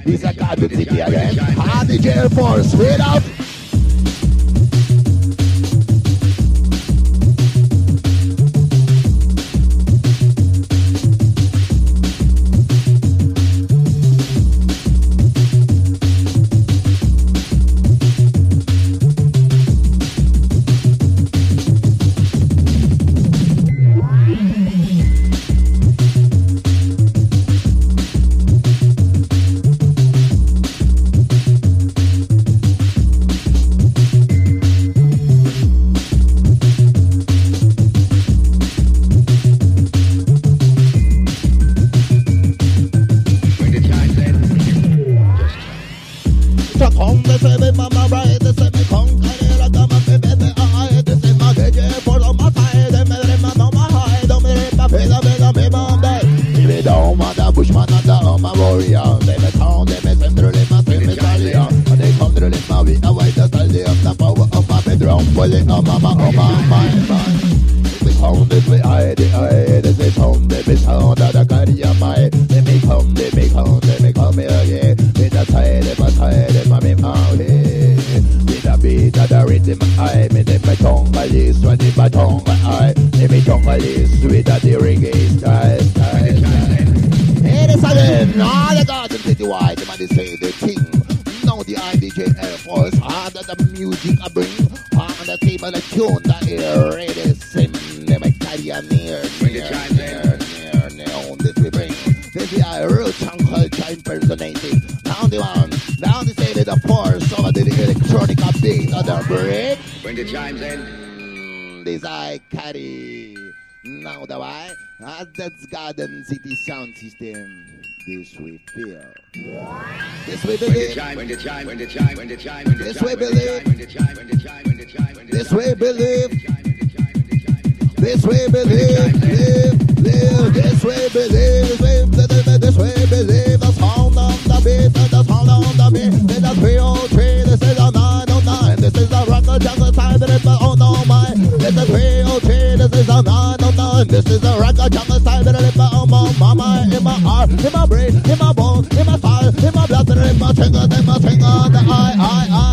This a Garden City again. DJ Air Force, straight up. That's Garden City sound system. This we feel. This we believe. This we believe. This we believe. This we believe. Live. This we believe. This we believe. The sound of the beat. The sound of the beat. This is 303. This is a 909. This is a rocker jungle time. This is a oh no my. This is 303. This is a 909. This is a rocker jungle time. Mama, in my heart, in my brain, in my bones, in my fire, in my blood, in my finger, the eye.